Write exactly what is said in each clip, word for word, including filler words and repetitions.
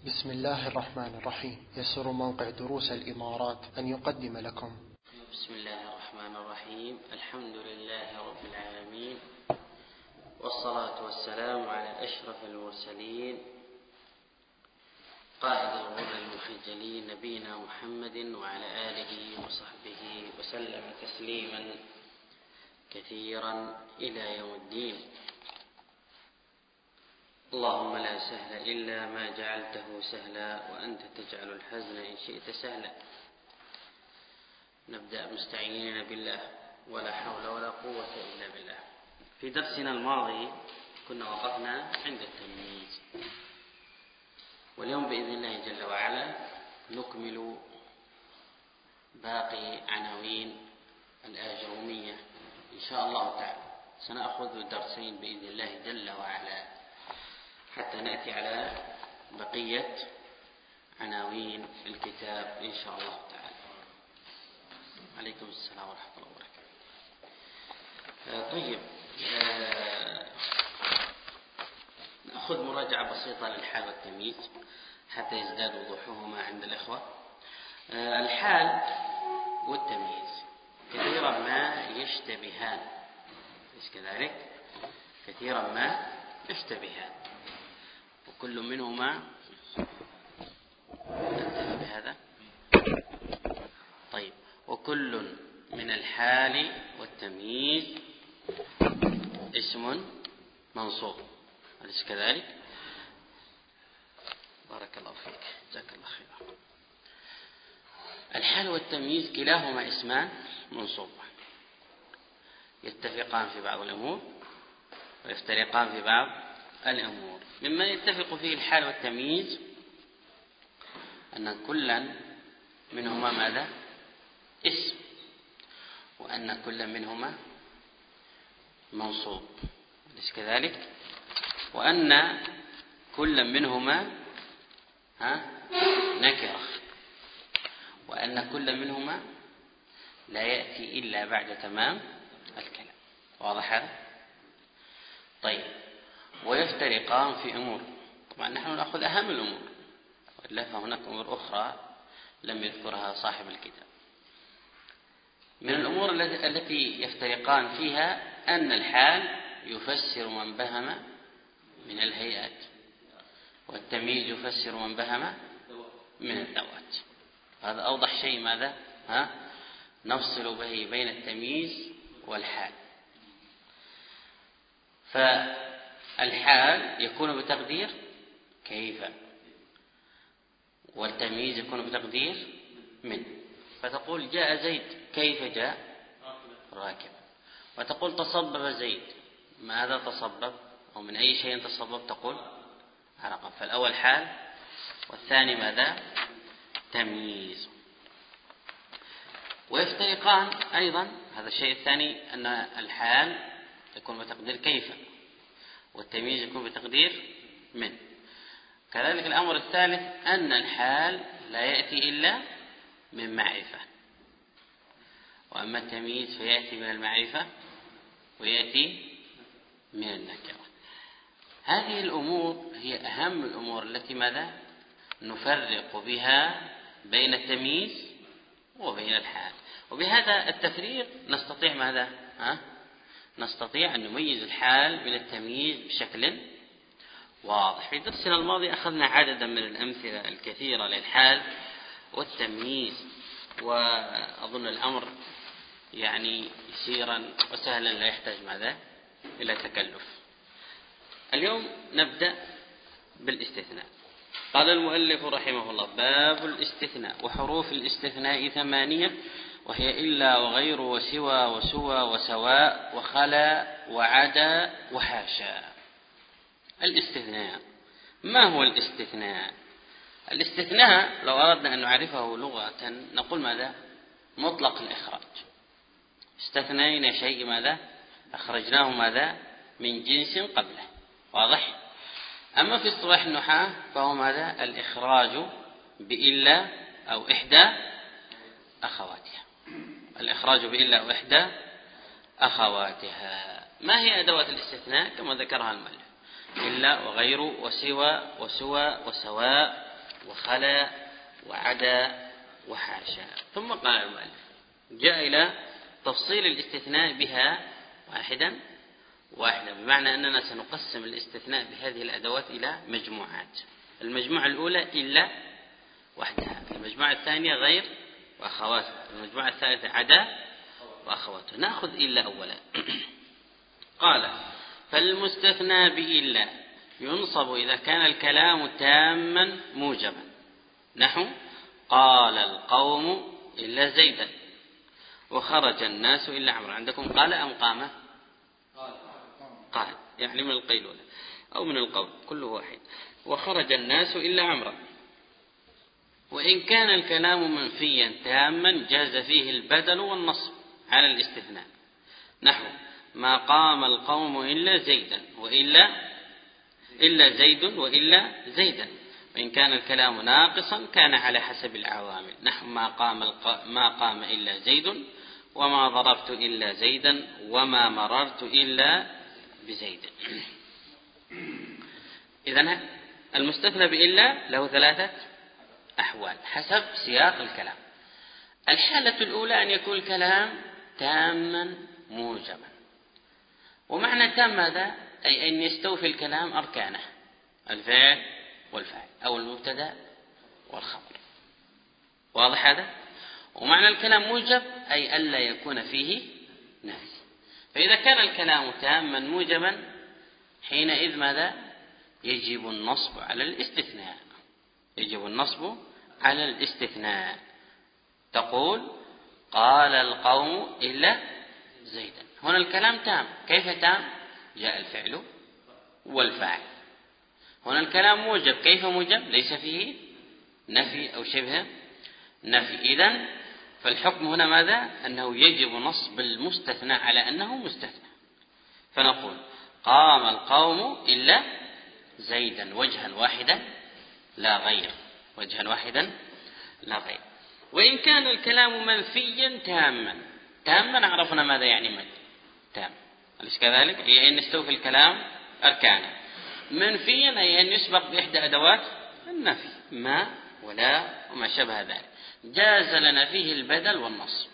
بسم الله الرحمن الرحيم. يسر موقع دروس الإمارات أن يقدم لكم. بسم الله الرحمن الرحيم. الحمد لله رب العالمين، والصلاة والسلام على أشرف المرسلين قائد الغر المحجلين نبينا محمد وعلى آله وصحبه وسلم تسليما كثيرا إلى يوم الدين. اللهم لا سهل إلا ما جعلته سهلا، وأنت تجعل الحزن إن شئت سهلا. نبدأ مستعينين بالله، ولا حول ولا قوة إلا بالله. في درسنا الماضي كنا وقفنا عند التمييز، واليوم بإذن الله جل وعلا نكمل باقي عناوين الآجرومية إن شاء الله تعالى. سنأخذ درسين بإذن الله جل وعلا حتى نأتي على بقية عناوين الكتاب إن شاء الله تعالى. عليكم السلام ورحمة الله وبركاته. آه طيب، آه نأخذ مراجعة بسيطة للحال والتمييز حتى يزداد وضوحهما عند الإخوة. آه الحال والتمييز كثيرا ما يشتبهان، ليس كذلك؟ كثيرا ما يشتبهان، وكل منهما انتهى بهذا. طيب، وكل من الحال والتمييز اسم منصوب، أليس كذلك؟ بارك الله فيك، جزاك الله خيرا. الحال والتمييز كلاهما اسمان منصوبان، يتفقان في بعض الأمور ويفترقان في بعض الأمور. مما يتفق فيه الحال والتمييز أن كلا منهما ماذا؟ اسم، وأن كلا منهما منصوب، أليس كذلك؟ وأن كلا منهما ها نكرة، وأن كلا منهما لا يأتي إلا بعد تمام الكلام. واضح هذا؟ طيب، ويفترقان في أمور. طبعا نحن نأخذ أهم الأمور، وإلا فهناك أمور أخرى لم يذكرها صاحب الكتاب. من الأمور التي يفترقان فيها أن الحال يفسر من بهم من الهيئات، والتمييز يفسر من بهم من الذوات. هذا أوضح شيء ماذا؟ ها؟ نفصل به بين التمييز والحال. فالحال يكون بتقدير كيف، والتمييز يكون بتقدير من. فتقول جاء زيد، كيف جاء؟ راكب. وتقول تصبب زيد، ماذا تصبب؟ أو من أي شيء تصبب؟ تقول عرقا. فالأول حال، والثاني ماذا؟ تمييز. ويفترقان أيضا، هذا الشيء الثاني، أن الحال يكون بتقدير كيف، والتمييز يكون بتقدير من. كذلك الأمر الثالث أن الحال لا يأتي إلا من معرفة، وأما التمييز فيأتي من المعرفة ويأتي من النكرة. هذه الأمور هي أهم الأمور التي ماذا؟ نفرق بها بين التمييز وبين الحال. وبهذا التفريق نستطيع ماذا؟ ها؟ نستطيع أن نميز الحال من التمييز بشكل واضح. في درسنا الماضي أخذنا عددا من الأمثلة الكثيرة للحال والتمييز، وأظن الأمر يعني يسيرا وسهلا، لا يحتاج ماذا؟ إلى تكلف. اليوم نبدأ بالاستثناء. قال المؤلف رحمه الله: باب الاستثناء. وحروف الاستثناء ثمانية، وهي إلا وغير وسوى وسوى وسواء وخلا وعدا وحاشا. الاستثناء، ما هو الاستثناء؟ الاستثناء لو أردنا أن نعرفه لغة نقول ماذا؟ مطلق الإخراج. استثنينا شيء ماذا؟ أخرجناه ماذا؟ من جنس قبله. واضح؟ أما في اصطلاح النحاة فهو ماذا؟ الإخراج بإلا أو إحدى أخواتها. الإخراج بإلا أو إحدى أخواتها. ما هي أدوات الاستثناء كما ذكرها المؤلف؟ إلا وغير وسوى وسوى وسواء وخلا وعدا وحاشا. ثم قال المؤلف جاء إلى تفصيل الاستثناء بها واحدا واحدا، بمعنى أننا سنقسم الاستثناء بهذه الأدوات إلى مجموعات. المجموعة الأولى إلا وحدها، المجموعة الثانية غير وأخواتها، المجموعة الثالثة عدا وأخواتها. نأخذ إلا أولا. قال فالمستثنى بإلا ينصب إذا كان الكلام تاما موجبا، نحو قال القوم إلا زيدا وخرج الناس إلا عمرو. عندكم قال أم قام؟ قال، يعني من القيلولة أو من القول كله واحد. وخرج الناس إلا عمرو. وإن كان الكلام منفيا تاما جاز فيه البدل والنصب على الاستثناء، نحو ما قام القوم إلا زيدا وإلا إلا زيد وإلا زيدا. وإن كان الكلام ناقصا كان على حسب العوامل، نحو ما قام الق... ما قام إلا زيد وما ضربت إلا زيدا وما مررت إلا بزيد. إذن المستثنى بإلا له ثلاثة أحوال حسب سياق الكلام. الحالة الأولى أن يكون الكلام تاما موجبا. ومعنى تام هذا أي أن يستوفي الكلام أركانه، الفعل والفاعل أو المبتدأ والخبر. واضح هذا؟ ومعنى الكلام موجب أي ألا يكون فيه نفي. فإذا كان الكلام تاما موجبا حينئذ ماذا؟ يجب النصب على الاستثناء. يجب النصب على الاستثناء. تقول قال القوم إلا زيدا. هنا الكلام تام. كيف تام؟ جاء الفعل والفاعل. هنا الكلام موجب. كيف موجب؟ ليس فيه نفي أو شبه نفي. إذن فالحكم هنا ماذا؟ أنه يجب نصب المستثنى على أنه مستثنى. فنقول قام القوم إلا زيدا وجها واحدا لا غير، وجها واحدا لا غير. وإن كان الكلام منفيا تاما، تاما عرفنا ماذا يعني مد تام، أليس كذلك؟ أي أن نستوفي الكلام أركانه. منفيا أي أن يسبق بإحدى أدوات النفي، ما ولا وما شبه ذلك. جاز لنا فيه البدل والنصب.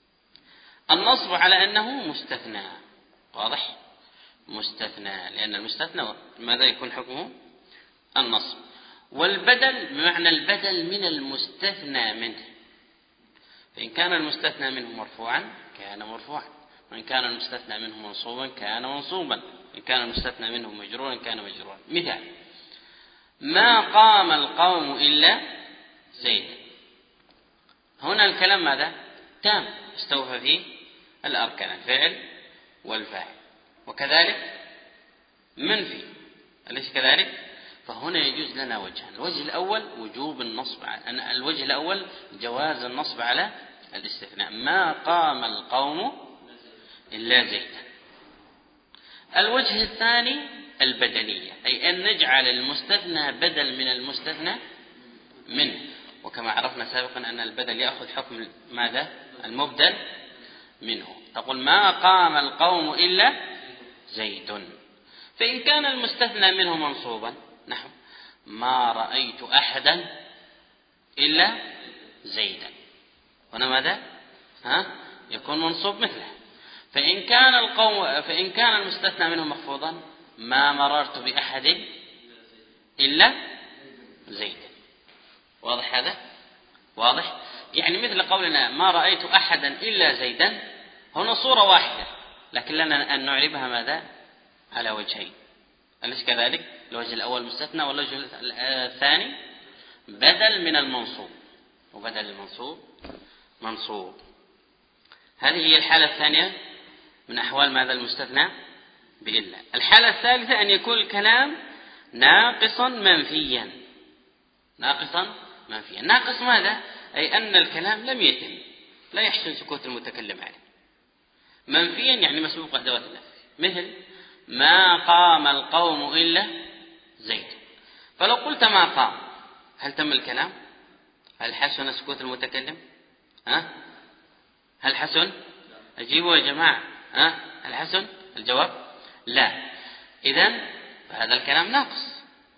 النصب على أنه مستثنى، واضح؟ مستثنى، لأن المستثنى ماذا يكون حكمه؟ النصب. والبدل بمعنى البدل من المستثنى منه. فإن كان المستثنى منه مرفوعا كان مرفوعا، وإن كان المستثنى منه منصوبا كان منصوبا، إن كان المستثنى منه مجرورا كان مجرورا. مثال: ما قام القوم إلا زيد. هنا الكلام ماذا؟ تام، استوفى فيه الأركان الفعل والفاعل. وكذلك منفي، أليس كذلك؟ فهنا يجوز لنا وجهان. الوجه الأول وجوب النصب، الوجه الأول جواز النصب على الاستثناء. ما قام القوم إلا زيدا. الوجه الثاني البدلية، أي أن نجعل المستثنى بدل من المستثنى منه. وكما عرفنا سابقا أن البدل يأخذ حكم ماذا؟ المبدل منه. تقول ما قام القوم إلا زيد. فإن كان المستثنى منه منصوبا، نحو ما رأيت أحدا إلا زيدا، هنا ماذا؟ ها؟ يكون منصوب مثله. فإن كان القوم فإن كان المستثنى منه مخفوضا، ما مررت بأحد إلا زيدا. واضح هذا؟ واضح؟ يعني مثل قولنا ما رأيت أحدا إلا زيدا، هنا صورة واحدة، لكن لنا أن نعربها ماذا؟ على وجهين، أليس كذلك؟ الوجه الأول مستثنى، والوجه الثاني بدل من المنصوب، وبدل المنصوب منصوب. هذه هي الحالة الثانية من أحوال ماذا؟ المستثنى بإلا. الحالة الثالثة أن يكون الكلام ناقصا منفيا. ناقصا منفيا. ناقص ماذا؟ أي أن الكلام لم يتم، لا يحسن سكوت المتكلم عليه. منفيا يعني مسبوق أدوات النفي، مثل ما قام القوم إلا زيد. فلو قلت ما قام، هل تم الكلام؟ هل حسن سكوت المتكلم؟ ها؟ هل حسن؟ أجيبوا يا جماعة. ها؟ هل حسن؟ الجواب لا. إذن فهذا الكلام ناقص.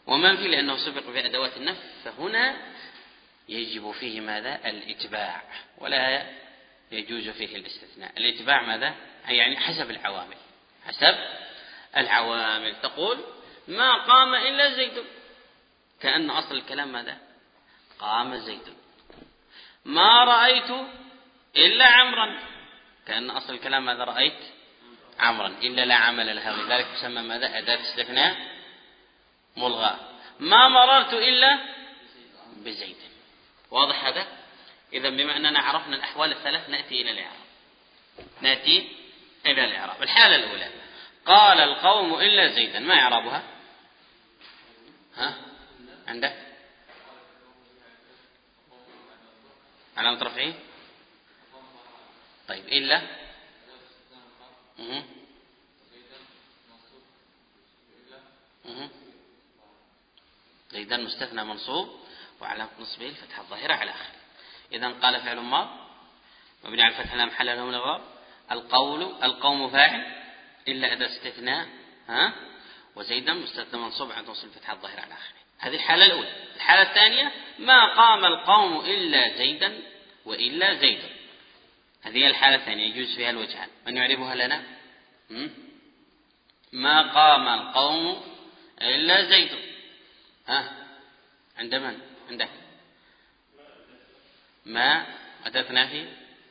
ومنفي لأنه سبق بأدوات النفي، فهنا يجب فيه ماذا؟ الإتباع، ولا يجوز فيه الاستثناء. الإتباع ماذا؟ يعني حسب العوامل، حسب العوامل. تقول ما قام إلا زيد، كأن أصل الكلام ماذا؟ قام زيد. ما رأيت إلا عمرا، كأن أصل الكلام ماذا؟ رأيت عمرا، إلا لا عمل لها، ولذلك تسمى ماذا؟ أداة استثناء ملغاة. ما مررت إلا بزيد. واضح هذا؟ إذا بما أننا عرفنا الأحوال الثلاث نأتي إلى الإعراب. نأتي إلى الإعراب. الحالة الأولى قال القوم إلا زيدا، ما إعرابها؟ ها؟ عندك علامة رفعه؟ طيب إلا مه. مه. زيدا مستثنى منصوب وعلامة نصبه الفتحة الظاهرة على آخره. إذن قال فعل ماض مبني على الفتح لا محل له من الإعراب. القول القوم فاعل إلا أداة استثناء ها، وزيدا مستثنى منصوب على نصب الفتحة الظاهرة على آخره. هذه الحالة الأولى. الحالة الثانية ما قام القوم إلا زيدا وإلا زيد. هذه الحالة الثانية يجوز فيها الوجهان. من يعربها لنا؟ ما قام القوم إلا زيد. ها عند من؟ عندك ما أداة نافي.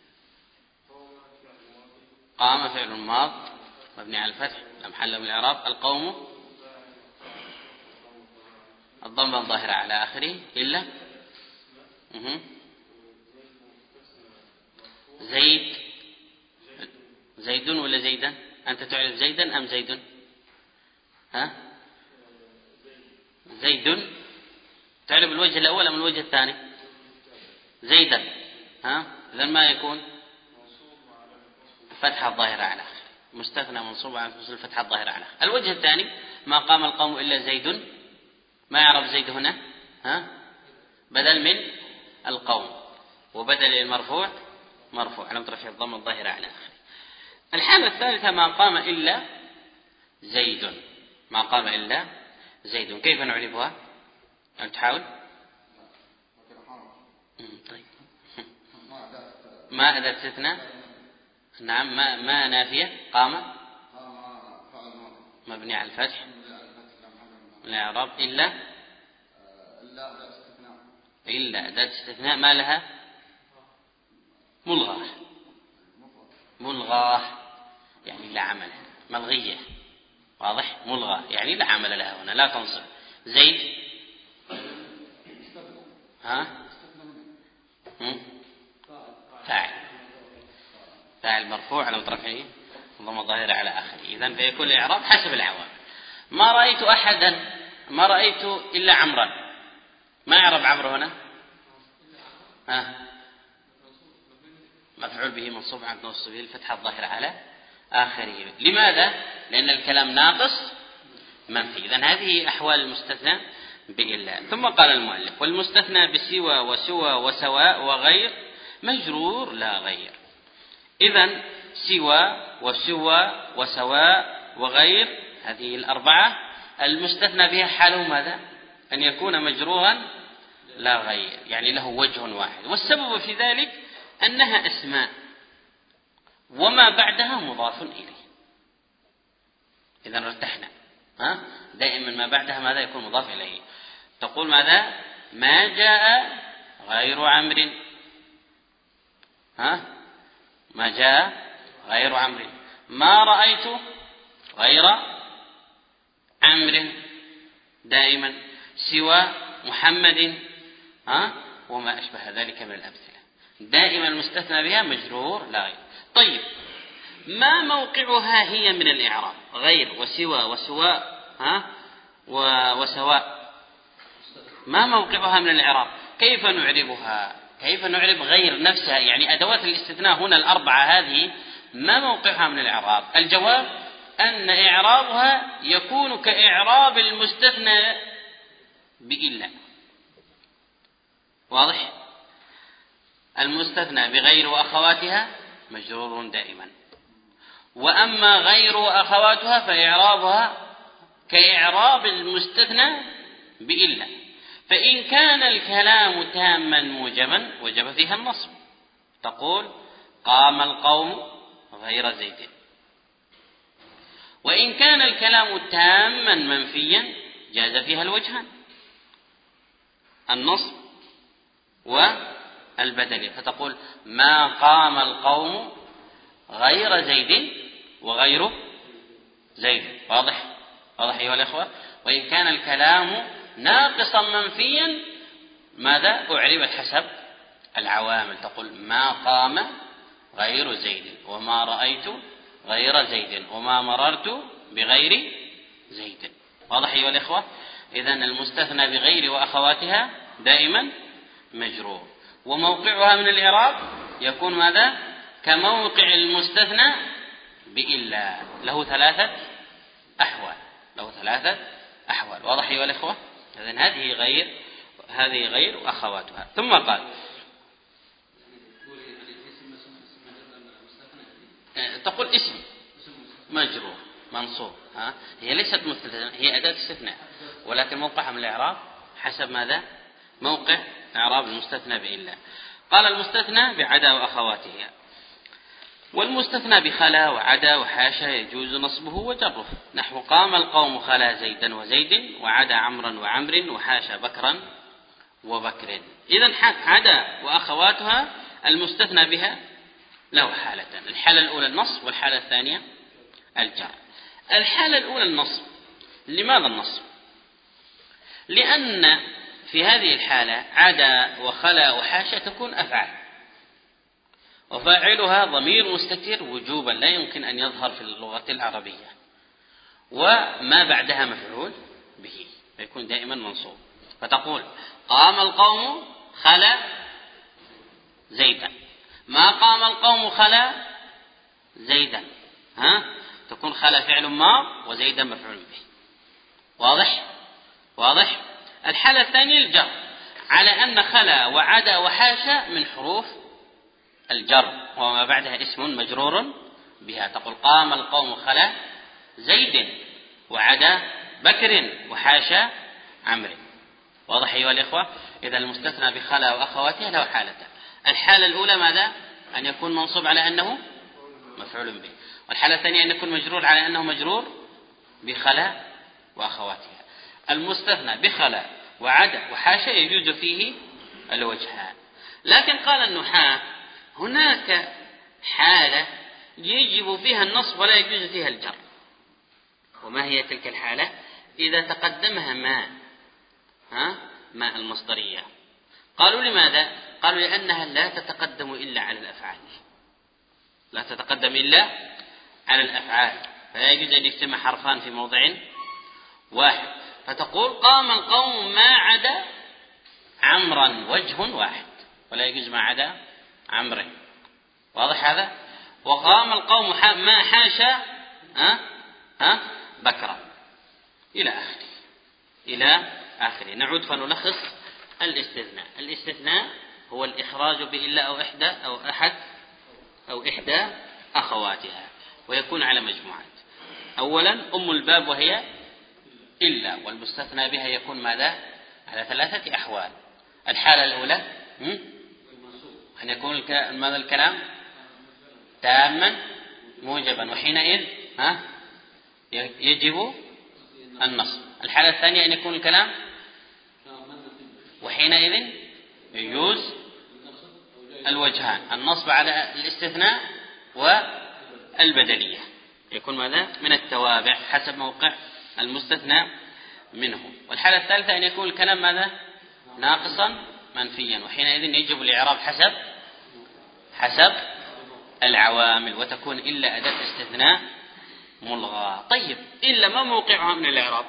قام فعل ماض مبني على الفتح لا محل من الإعراب. القوم الضمة الظاهرة على آخره إلا مه. زيد زيد ولا زيدا؟ أنت تعرف زيدا أم زيد؟ ها زيد تعرف الوجه الأول أم الوجه الثاني؟ زيدا. ها إذن ما يكون فتحة الظاهرة على آخره، مستثنى منصوب على الفتحة الظاهرة على آخره. الوجه الثاني ما قام القوم إلا زيد، ما يعرف زيد هنا؟ ها بدل من القوم، وبدل المرفوع مرفوع علامة رفعه الضمة الظاهرة على آخره. الحالة الثالثة ما قام إلا زيد، ما قام إلا زيد. كيف نعرفها؟ أن تحاول. طيب ما أداة استثناء؟ نعم. ما ما نافية. قام مبني على الفتح الإعراب إلا إلا أداة استثناء ما لها؟ ملغاة. ملغاة يعني لا عمل، ملغية. واضح؟ ملغاة يعني لا عمل لها هنا، لا تنصب. زيد ها فاعل فاعل مرفوع على رفعه ضم الظاهرة على آخره. إذن فيكون الإعراب حسب العوامل. ما رأيت أحدا، ما رأيت إلا عمرا، ما يعرب عمرو هنا؟ ها مفعول به منصوب عن نصبه الفتحة الظاهرة على آخره. لماذا؟ لأن الكلام ناقص منفي. إذن هذه أحوال المستثنى بإلا. ثم قال المؤلف والمستثنى بسوى وسوى وسواء وغير مجرور لا غير. إذن سوى وسوى وسواء وغير هذه الأربعة المستثنى بها حاله ماذا؟ أن يكون مجرورا لا غير، يعني له وجه واحد. والسبب في ذلك أنها أسماء وما بعدها مضاف إليه. إذن ارتحنا. ها دائما ما بعدها ماذا يكون مضاف إليه. تقول ماذا؟ ما جاء غير عمرو. ها ما جاء غير عمرو. ما رأيت غير عمرو دائما. سوى محمد ها وما أشبه ذلك من الأمثلة. دائما المستثنى بها مجرور لا غير. طيب ما موقعها هي من الإعراب؟ غير وسوى وسواء ها وسواء ما موقعها من الإعراب؟ كيف نعربها؟ كيف نعرب غير نفسها؟ يعني أدوات الاستثناء هنا الأربعة هذه ما موقعها من الإعراب؟ الجواب أن إعرابها يكون كإعراب المستثنى بإلا. واضح؟ المستثنى بغير وأخواتها مجرور دائما، وأما غير وأخواتها فإعرابها كإعراب المستثنى بإلا. فإن كان الكلام تاما موجبا وجب فيها النصب، تقول قام القوم غير زيد. وإن كان الكلام تاما منفيا جاز فيها الوجهان، النصب والبدل، فتقول ما قام القوم غير زيد وغير زيد. واضح واضح أيها الأخوة. وإن كان الكلام ناقصا منفيا ماذا أعرب حسب العوامل، تقول ما قام غير زيد وما رأيت غير زيد وما مررت بغير زيد. واضح أيها الأخوة. إذن المستثنى بغير وأخواتها دائما مجرور، وموقعها من الإعراب يكون ماذا؟ كموقع المستثنى بإلا، له ثلاثة أحوال له ثلاثة أحوال. واضح أيها الأخوة. إذن هذه غير هذه غير وأخواتها. ثم قال تقول اسم مجرور منصوب، ها هي ليست مستثنى، هي أداة استثناء، ولكن موقعها من الإعراب حسب ماذا؟ موقع إعراب المستثنى بإلا. قال المستثنى بعدا وأخواتها، والمستثنى بخلا وعدا وحاشا يجوز نصبه وجره، نحو قام القوم خلا زيدا وزيد وعدا عمرا وعمر وحاشا بكرا وبكر. إذن عدا وأخواتها المستثنى بها له حالتان، الحالة الأولى النصب والحالة الثانية الجر. الحالة الأولى النصب. لماذا النصب؟ لأن في هذه الحالة عدا وخلا وحاشا تكون أفعال، وفاعلها ضمير مستتر وجوبا لا يمكن أن يظهر في اللغة العربية، وما بعدها مفعول به فيكون دائما منصوب. فتقول قام القوم خلا زيدا، ما قام القوم خلا زيدا، ها تكون خلا فعل ماض وزيدا مفعول به. واضح واضح. الحالة الثانية الجر، على أن خلا وعدا وحاشا من حروف الجر وما بعدها اسم مجرور بها، تقول قام القوم خلا زيد وعدا بكر وحاشا عمرو. واضح أيها الإخوة. إذا المستثنى بخلا وأخواتها له حالتان، الحالة الأولى ماذا؟ أن يكون منصوب على أنه مفعول به، والحالة الثانية أن يكون مجرور على أنه مجرور بخلا وأخواتها. المستثنى بخلا وعدا وحاشا يجوز فيه الوجهان، لكن قال النحاة هناك حالة يجب فيها النصب ولا يجوز فيها الجر. وما هي تلك الحالة؟ إذا تقدمها ما ها ما المصدرية. قالوا لماذا؟ قالوا لأنها لا تتقدم إلا على الأفعال، لا تتقدم إلا على الأفعال، فلا يجوز أن يجتمع حرفان في موضع واحد. فتقول قام القوم ما عدا عمرا وجه واحد، ولا يجوز ما عدا عمرو. واضح هذا. وقام القوم ما حاشا ها ها بكرا إلى آخره إلى آخره. نعود فنلخص الاستثناء. الاستثناء هو الإخراج بإلا أو إحدى أو أحد أو إحدى أخواتها، ويكون على مجموعات. أولا أم الباب وهي إلا، والمستثنى بها يكون ماذا؟ على ثلاثة أحوال. الحالة الأولى أن يكون ماذا الكلام تاما موجبا، وحينئذ ها يجب النصب. الحالة الثانية أن يكون الكلام وحينئذ يجوز الوجهان، النصب على الاستثناء والبدلية، يكون ماذا؟ من التوابع حسب موقع المستثنى منه. والحالة الثالثة أن يكون الكلام ماذا؟ ناقصا منفيا، وحينئذ يجب الإعراب حسب حسب العوامل، وتكون إلا أداة استثناء ملغى. طيب إلا ما موقعها من الإعراب؟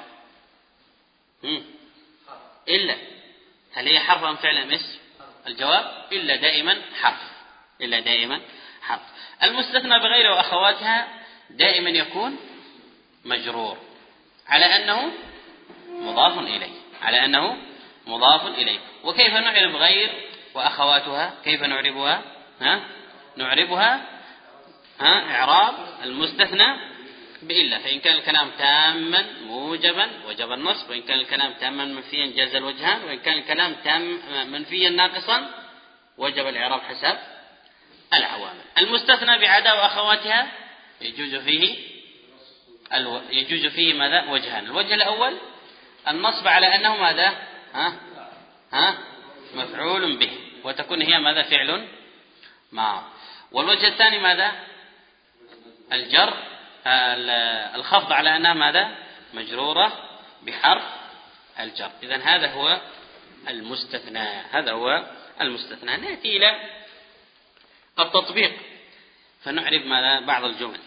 إلا هل هي حرف أم فعل أم اسم؟ الجواب إلا دائما حرف، إلا دائما حرف. المستثنى بغيره وأخواتها دائما يكون مجرور على أنه مضاف إليه، على أنه مضاف إليه. وكيف نعرب غير وأخواتها؟ كيف نعربها؟ ها؟ نعربها ها إعراب المستثنى بإلا، فإن كان الكلام تاما موجبا وجب النصب، وإن كان الكلام تاما منفيا جاز الوجهان، وإن كان الكلام تام منفيا ناقصا وجب الإعراب حسب العوامل. المستثنى بعدا وأخواتها يجوز فيه الو... يجوز فيه ماذا؟ وجهان. الوجه الأول النصب على أنه ماذا؟ ها؟ ها؟ مفعول به، وتكون هي ماذا؟ فعل ماض. والوجه الثاني ماذا؟ الجر، الخفض على أنها ماذا؟ مجرورة بحرف الجر. إذن هذا هو المستثنى، هذا هو المستثنى. نأتي إلى التطبيق فنعرف ماذا؟ بعض الجمل.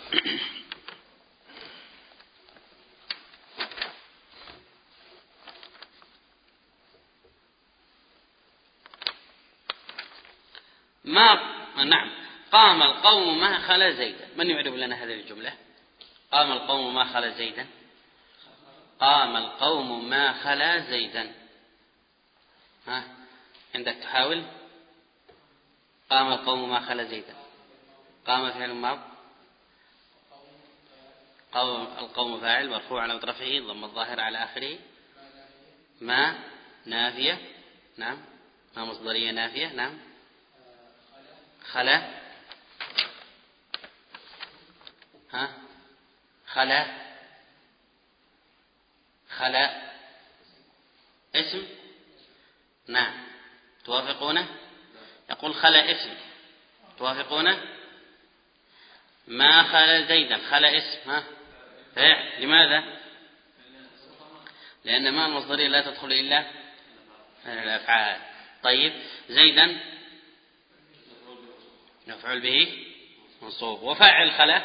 ما نعم قام القوم ما خلا زيدا. من يعرف لنا هذه الجملة؟ قام القوم ما خلا زيدا. قام القوم ما خلا زيدا. ها عندك تحاول. قام القوم ما خلا زيدا. قام فعل ماض، قوم القوم فاعل مرفوع على رفعه ضم الظاهر على آخره. ما نافية، نعم. ما مصدرية نافية، نعم. خلا، ها خلا، خلا اسم، نعم. توافقونه؟ يقول خلا اسم، توافقونه؟ ما خلا زيدا، خلا اسم، ها فعل. لماذا؟ لأن ما المصدرية لا تدخل إلا الأفعال. طيب زيدا مفعول به منصوب، وفاعل خلا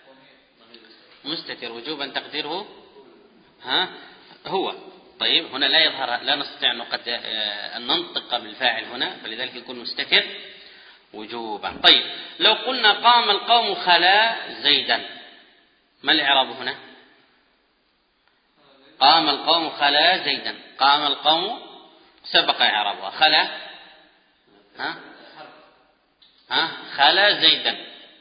مستتر وجوبا تقديره ها هو. طيب هنا لا يظهر، لا نستطيع أن ننطق بالفاعل هنا، فلذلك يكون مستتر وجوبا. طيب لو قلنا قام القوم خلا زيدا، ما الإعراب هنا؟ قام القوم خلا زيدا. قام القوم سبق إعرابها. خلا ها ها خلا زيدا،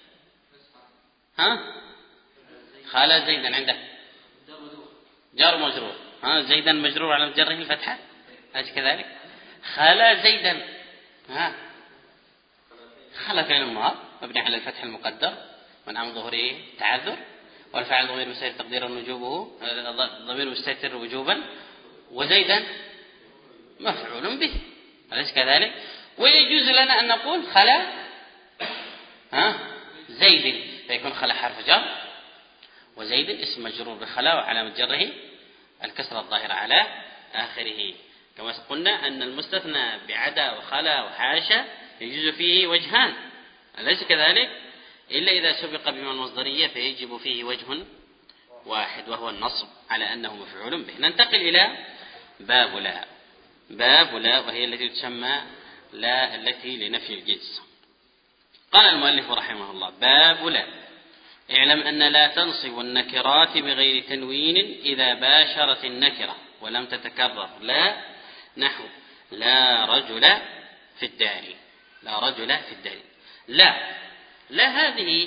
ها خلا زيدا عندك جار مجرور، ها زيدا مجرور على جره الفتحة، أليس كذلك؟ خلا زيدا، ها خلا فعل ماض مبني على الفتح المقدر من عمل ظهره تعذر، والفاعل ضمير مستتر تقديرا وجوبه، ضمير مستتر وجوبا، وزيدا مفعول به، أليس كذلك؟ ويجوز لنا أن نقول خلا ها زيد، فيكون خلا حرف جر، وزيد اسم مجرور بخلا وعلامة جره الكسرة الظاهرة على آخره. كما قلنا أن المستثنى بعدا وخلا وحاشا يجوز فيه وجهان، أليس كذلك؟ إلا إذا سبق بما المصدرية فيجب فيه وجه واحد وهو النصب على أنه مفعول به. ننتقل إلى باب لا. باب لا وهي التي تسمى لا التي لنفي الجنس. قال المؤلف رحمه الله: باب لا. اعلم أن لا تنصب النكرات بغير تنوين إذا باشرت النكرة ولم تتكرر. لا نحو لا رجل في الدار، لا رجل في الدار. لا لا هذه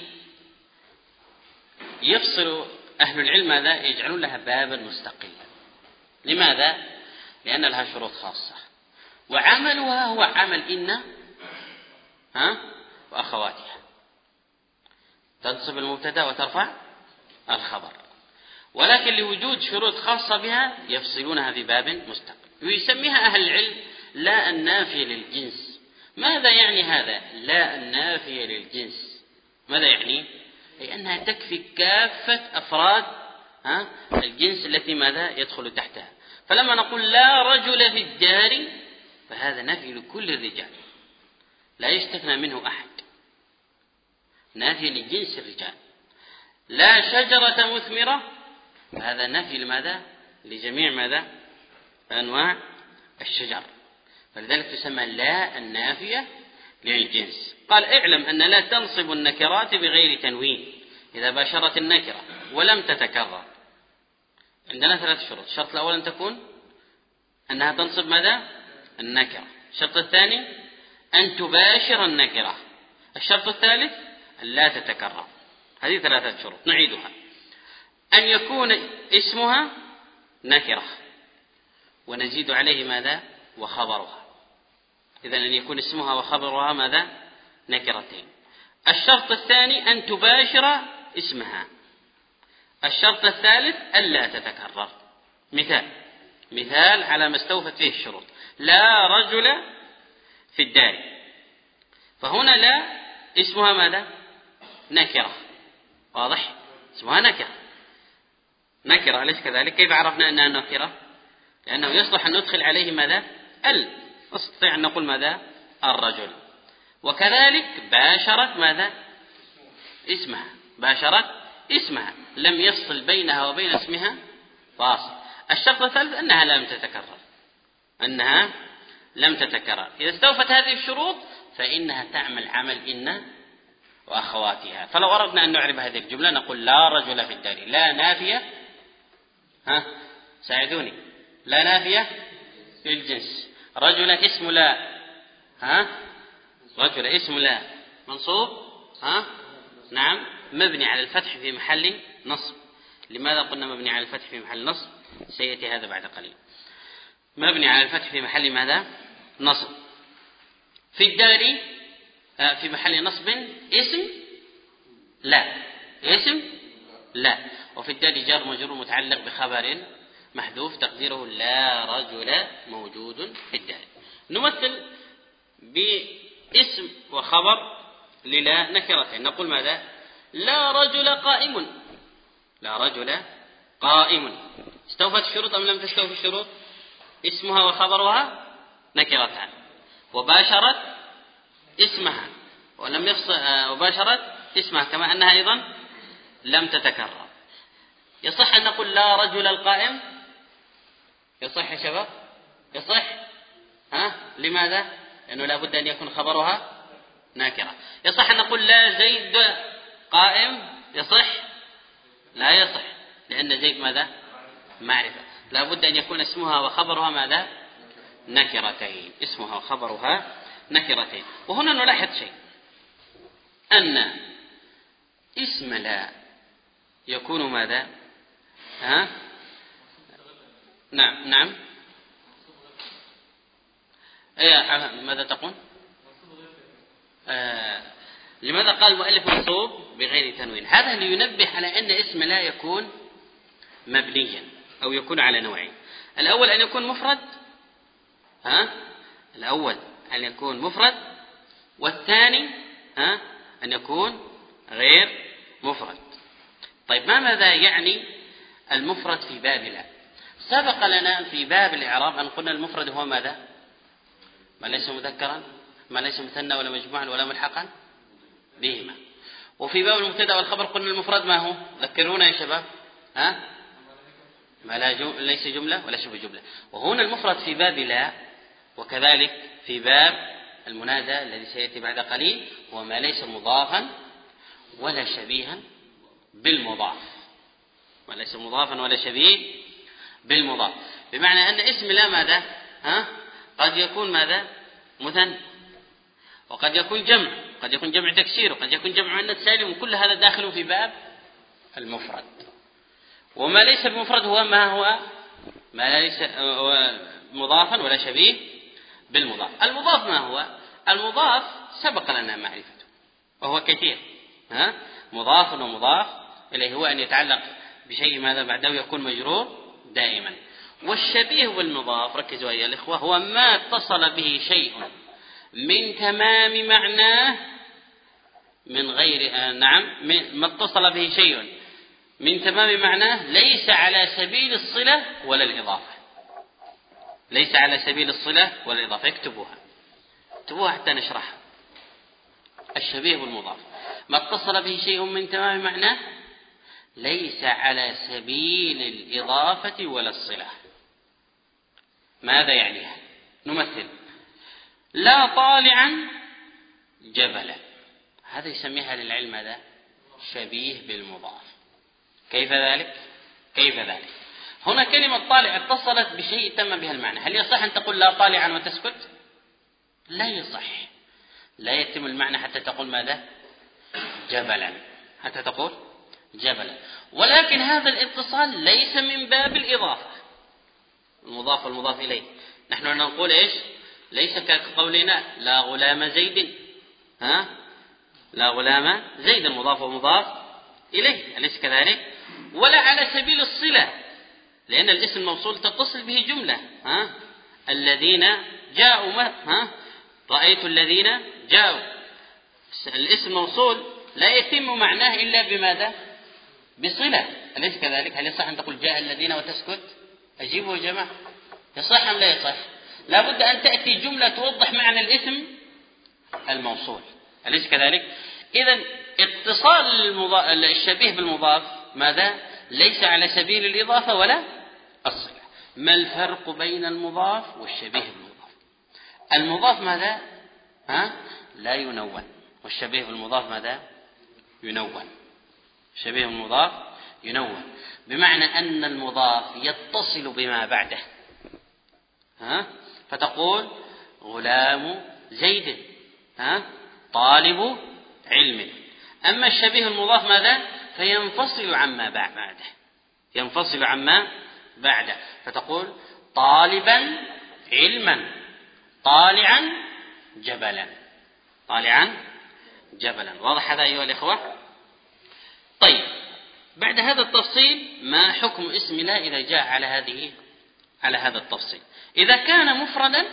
يفصل أهل العلم ماذا؟ يجعلون لها بابا مستقلا. لماذا؟ لأن لها شروط خاصة، وعملها هو عمل إن ها وأخواتها، تنصب المبتدا وترفع الخبر، ولكن لوجود شروط خاصة بها يفصلونها في باب مستقل، ويسميها أهل العلم لا النافية للجنس. ماذا يعني هذا؟ لا النافية للجنس ماذا يعني؟ أي أنها تكفي كافة أفراد ها الجنس التي ماذا يدخل تحتها. فلما نقول لا رجل في الدار فهذا نفي لكل الرجال، لا يستثنى منه أحد، نافي لجنس الرجال. لا شجرة مثمرة فهذا نفي لماذا؟ لجميع ماذا؟ أنواع الشجر، فلذلك تسمى لا النافية للجنس. قال: اعلم أن لا تنصب النكرات بغير تنوين إذا باشرت النكرة ولم تتكرر. عندنا ثلاث شروط. الشرط الأول أن تكون أنها تنصب ماذا؟ النكرة. الشرط الثاني أن تباشر أن يكون اسمها نكرة ونزيد عليه ماذا؟ وخبرها. إذن أن يكون اسمها وخبرها ماذا؟ نكرتين. الشرط الثاني أن تباشر اسمها. الشرط الثالث ألا تتكرر. مثال مثال على ما استوفت فيه الشروط: لا رجل في الدار. فهنا لا اسمها ماذا؟ نكرة. واضح؟ اسمها نكرة نكرة أليس كذلك؟ كيف عرفنا أنها نكرة؟ لأنه يصلح أن ندخل عليه ماذا؟ ال نستطيع أن نقول ماذا؟ الرجل. وكذلك باشرت ماذا؟ اسمها. باشرت اسمها لم يفصل بينها وبين اسمها فاصل. الشرط الثالث أنها لم تتكرر أنها لم تتكرر. إذا استوفت هذه الشروط فإنها تعمل عمل إن وأخواتها. فلو أردنا أن نعرب هذه الجملة نقول: لا رجل في الدار. لا نافية، ها ساعدوني، لا نافية للجنس. رجل اسم لا، ها رجل اسم لا منصوب، ها نعم مبني على الفتح في محل نصب. لماذا قلنا مبني على الفتح في محل نصب؟ سيأتي هذا بعد قليل. مبني على الفتح في محل ماذا؟ نصب. في الدار في محل نصب اسم لا، اسم لا. وفي الدار جار مجرور متعلق بخبر محذوف تقديره لا رجل موجود في الدار. نمثل باسم وخبر للا نكرتين. نقول ماذا؟ لا رجل قائم. لا رجل قائم. استوفت الشروط أم لم تستوفي الشروط؟ اسمها وخبرها نكرتان. وباشرت اسمها ولم يفصل، وباشرت اسمها كما أنها أيضا لم تتكرر. يصح أن نقول لا رجل القائم؟ يصح يا شباب؟ يصح. ها لماذا؟ لأنه لا بد أن يكون خبرها ناكرة. يصح أن نقول لا زيد قائم؟ يصح؟ لا يصح، لأن زيد ماذا؟ معرفة. لا بد أن يكون اسمها وخبرها ماذا؟ نكرتين. اسمها وخبرها نكرتين. وهنا نلاحظ شيء، أن اسم لا يكون ماذا؟ ها؟ نعم نعم أيه ماذا تقول؟ آه لماذا قال المؤلف منصوب بغير تنوين؟ هذا لينبه على أن اسم لا يكون مبنيا أو يكون على نوعين. الأول أن يكون مفرد، ها الأول أن يكون مفرد، والثاني ها أن يكون غير مفرد. طيب ما ماذا يعني المفرد في باب لا؟ سبق لنا في باب الإعراب أن قلنا المفرد هو ماذا؟ ما ليس مذكرا، ما ليس مثنى ولا مجموعا ولا ملحقا بهما. وفي باب المبتدأ والخبر قلنا المفرد ما هو؟ ذكرونا يا شباب. ها ما لا جم... ليس جملة ولا شبه جملة. وهنا المفرد في باب لا، وكذلك في باب المنادى الذي سيأتي بعد قليل هو ما ليس مضافا ولا شبيها بالمضاف. ما ليس مضافا ولا شبيه بالمضاف، بمعنى أن اسم لا ماذا؟ ها قد يكون ماذا؟ مثنى، وقد يكون جمع، قد يكون جمع تكسير، وقد يكون جمع مؤنث سالم، وكل هذا داخل في باب المفرد. وما ليس بمفرد هو ما هو؟ ما ليس مضافا ولا شبيه بالمضاف. المضاف ما هو؟ المضاف سبق لنا معرفته وهو كثير. ها مضاف ومضاف إليه هو أن يتعلق بشيء ماذا بعده يكون مجرور دائما. والشبيه بالمضاف ركزوا أيها الإخوة هو ما اتصل به شيء من تمام معناه من غير آه نعم ما اتصل به شيء من تمام معناه ليس على سبيل الصلة ولا الإضافة. ليس على سبيل الصلة ولا الإضافة. اكتبوها اكتبوها حتى نشرحها. الشبيه بالمضاف ما اتصل به شيء من تمام معناه ليس على سبيل الإضافة ولا الصلة. ماذا يعنيها؟ نمثل لا طالعا جبلا، هذا يسميها للعلم ماذا؟ شبيه بالمضاف. كيف ذلك؟ كيف ذلك؟ هنا كلمة طالع اتصلت بشيء تم بها المعنى. هل يصح أن تقول لا طالعا وتسكت؟ لا يصح. لا يتم المعنى حتى تقول ماذا؟ جبلا، حتى تقول جبلا. ولكن هذا الاتصال ليس من باب الإضافة، المضاف والمضاف إليه. نحن نقول إيش؟ ليس كقولنا لا غلام زيد، ها؟ لا غلام زيد مضاف ومضاف إليه، أليس كذلك؟ ولا على سبيل الصلة، لأن الاسم الموصول تتصل به جملة، ها؟ الذين جاءوا، ها؟ رأيت الذين جاءوا. الاسم الموصول لا يتم معناه إلا بماذا؟ بصلة، أليس كذلك؟ هل يصح أن تقول جاء الذين وتسكت؟ أجيبوا يا جماعة، يصح أم لا يصح؟ لا بد أن تأتي جملة توضح معنى الاسم الموصول، أليس كذلك؟ إذن اتصال الشبيه بالمضاف ماذا؟ ليس على سبيل الإضافة ولا الصلة. ما الفرق بين المضاف والشبيه بالمضاف؟ المضاف ماذا؟ ها؟ لا ينون، والشبيه بالمضاف ماذا؟ ينون. شبيه المضاف ينون، بمعنى أن المضاف يتصل بما بعده، ها؟ فتقول غلام زيد، ها؟ طالب علم. أما الشبيه المضاف ماذا؟ فينفصل عما بعده، ينفصل عما بعده، فتقول طالبا علما، طالعا جبلا، طالعا جبلا. واضح هذا أيها الإخوة؟ طيب، بعد هذا التفصيل ما حكم اسم لا إذا جاء على هذه على هذا التفصيل؟ إذا كان مفردا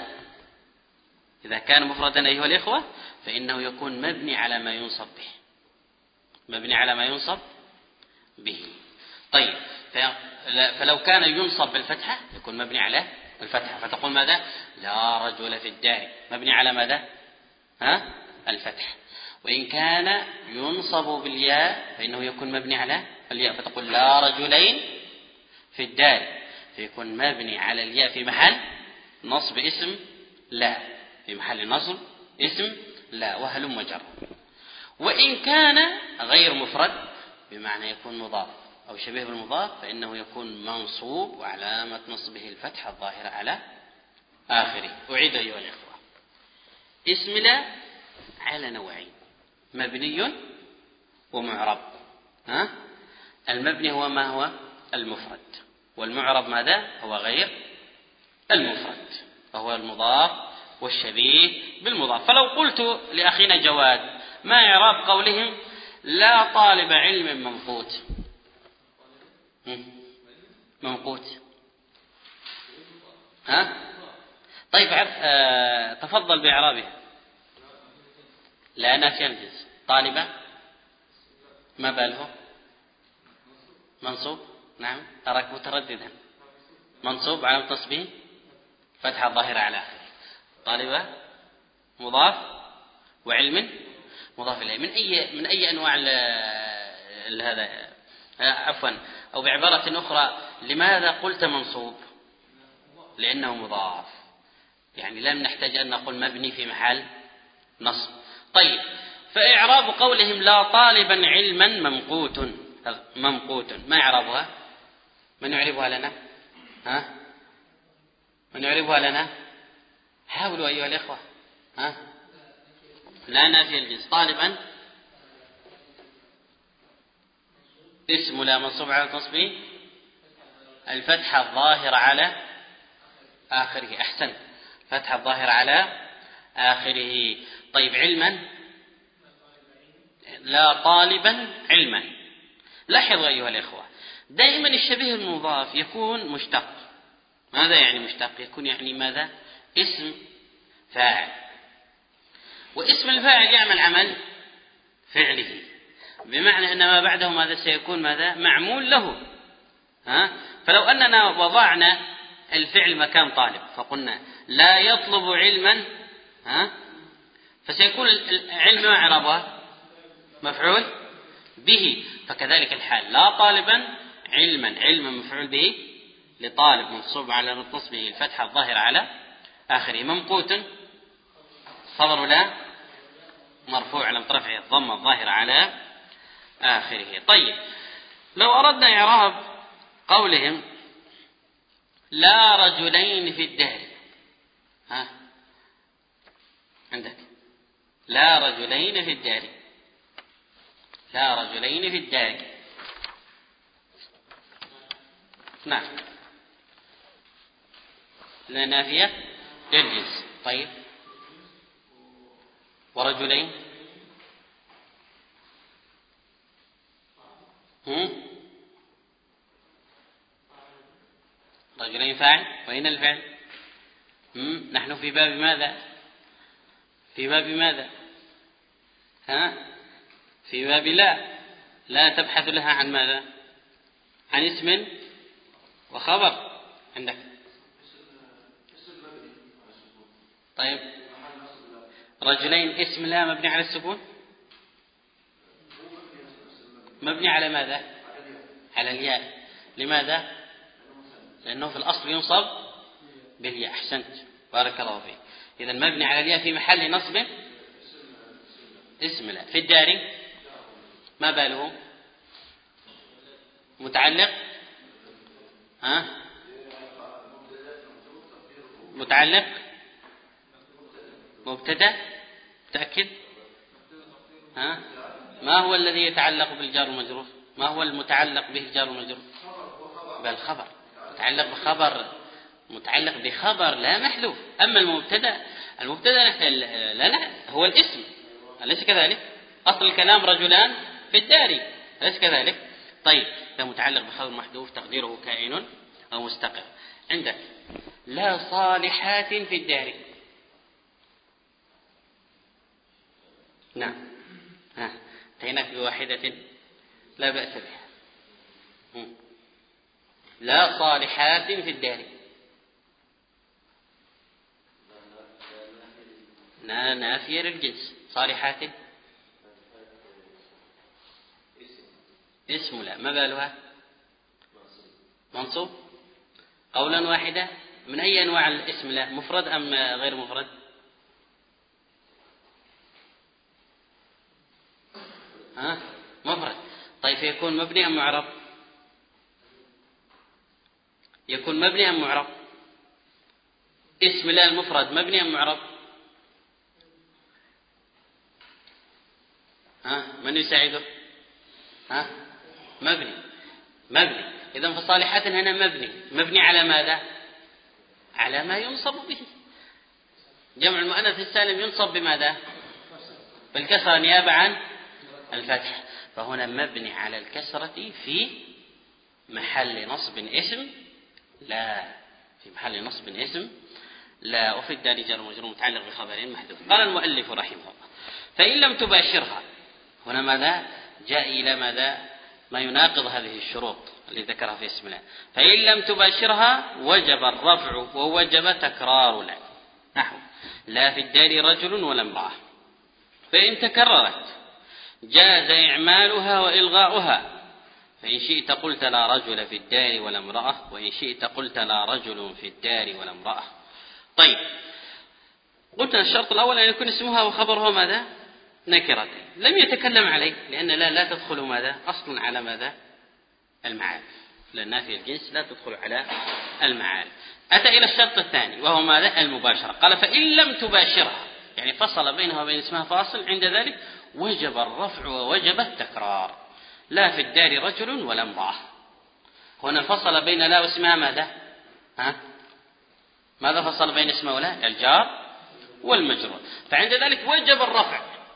إذا كان مفردا أيها الإخوة فإنه يكون مبني على ما ينصب به، مبني على ما ينصب به. طيب، فلو كان ينصب بالفتحة يكون مبني على الفتحة، فتقول ماذا؟ لا رجل في الدار، مبني على ماذا؟ ها؟ الفتح. وإن كان ينصب بالياء فإنه يكون مبني على الياء، فتقول لا رجلين في الدار، فيكون مبني على الياء في محل نصب اسم لا، في محل نصب اسم لا، وهلم جر. وإن كان غير مفرد بمعنى يكون مضاف أو شبيه بالمضاف فإنه يكون منصوب وعلامة نصبه الفتحة الظاهرة على آخره. أعيد أيها الإخوة، اسم لا على نوعين، مبني ومعرب. ها؟ المبني هو ما هو؟ المفرد، والمعرب ماذا؟ هو غير المفرد، وهو المضاف والشبيه بالمضاف. فلو قلت لأخينا جواد ما إعراب قولهم لا طالب علم ممقوت؟ ممقوت، ها؟ طيب، آه تفضل بإعرابها. لا نافي الجنس. طالبة ما باله؟ منصوب، نعم، أراك مترددا. منصوب على تصبيه فتحة ظاهرة على آخره. طالبة مضاف، وعلم مضاف إليه. من أي من أي أنواع هذا؟ عفوا، أو بعبارة أخرى، لماذا قلت منصوب؟ لأنه مضاف، يعني لم نحتاج أن نقول مبني في محل نصب. طيب، فإعراب قولهم لا طالبا علما ممقوت، ممقوت ما إعرابها؟ من يعربها لنا؟ ها؟ من يعربها لنا؟ حاولوا أيها الإخوة. ها؟ لا نافي الجنس. طالبا اسم لا منصوب على تصبيه الفتحة الظاهرة على آخره. أحسن، فتحة الظاهرة على آخره. طيب، علما لا طالبا علما. لاحظوا أيها الإخوة، دائما الشبيه المضاف يكون مشتق. ماذا يعني مشتق؟ يكون يعني ماذا؟ اسم فاعل، واسم الفاعل يعمل عمل فعله، بمعنى أن ما بعده ماذا سيكون؟ ماذا؟ معمول له. ها؟ فلو أننا وضعنا الفعل مكان طالب فقلنا لا يطلب علما، ها؟ فسيكون العلم ما إعرابه؟ مفعول به. فكذلك الحال، لا طالبا علما، علما مفعول به لطالب منصوب على نصبه الفتحة الظاهرة على آخره. ممقوت خبر لا مرفوع على رفعه الضمة الظاهرة على آخره. طيب، لو أردنا إعراب قولهم لا رجلين في الدار، ها؟ عندك لا رجلين في الدار، لا رجلين في الدار، نعم لا نافية للجنس. طيب ورجلين هم؟ رجلين فاعل، وأين الفعل؟ هم؟ نحن في باب ماذا؟ في باب ماذا؟ ها؟ في باب لا. لا تبحث لها عن ماذا؟ عن اسم وخبر عندك. طيب رجلين اسم لا مبني على السكون، مبني على ماذا؟ على الياء. لماذا؟ لأنه في الأصل ينصب بالياء. أحسنت بارك الله فيك. إذا مبني على الياء في محل نصب اسم لا. في الدار ما باله؟ متعلق ها؟ متعلق مبتدأ. تأكد ها؟ ما هو الذي يتعلق بالجار والمجرور؟ ما هو المتعلق به الجار والمجرور؟ بالخبر. متعلق بخبر، متعلق بخبر لا محذوف. أما المبتدأ، المبتدأ لا لا هو الاسم، أليس كذلك؟ أصل الكلام رجلان في الدار، أليس كذلك؟ طيب ده متعلق بخبر محذوف تقديره كائن أو مستقر. عندك لا صالحات في الدار. نعم ها أتيناك بواحدة لا بأس بها. لا صالحات في الدار. لا نافية للجنس. صالحات اسم لا ما بالها؟ منصوب قولا واحدة. من أي أنواع الاسم لا؟ مفرد أم غير مفرد؟ ها مفرد. طيب يكون مبني أم معرب؟ يكون مبني أم معرب؟ اسم لا المفرد مبني أم معرب؟ ها من يساعده؟ ها مبني مبني. إذن فصالحات هنا مبني. مبني على ماذا؟ على ما ينصب به. جمع المؤنث السالم ينصب بماذا؟ بالكسرة نيابة عن الفتح. فهنا مبني على الكسرة في محل نصب اسم لا. في محل نصب اسم لا. وفي الدار جار مجرور متعلق بخبرين محذوف. قال المؤلف رحمه الله فإن لم تباشرها. هنا ماذا؟ جاء إلى ماذا؟ ما يناقض هذه الشروط اللي ذكرها في اسم لا. فإن لم تباشرها وجب الرفع ووجب تكرار لا. نحو لا في الدار رجل ولا امرأة. فإن تكررت جاز إعمالها وإلغاؤها. فإن شئت قلت لا رجل في الدار ولا امرأة، وإن شئت قلت لا رجل في الدار ولا امرأة. طيب قلنا الشرط الأول أن يكون اسمها وخبرها ماذا؟ نكرتين. لم يتكلم عليه لأن لا لا تدخل ماذا؟ أصلا على ماذا؟ المعارف. لأن نافي الجنس لا تدخل على المعارف. أتى إلى الشرط الثاني وهو ماذا؟ المباشرة. قال فإن لم تباشرها يعني فصل بينها وبين اسمها فاصل، عند ذلك وجب الرفع ووجب التكرار. لا في الدار رجل ولا امرأة. هنا فصل بين لا واسمها ماذا؟ ها؟ ماذا فصل بين اسمها ولا؟ الجار والمجرور. فعند ذلك وجب الرفع،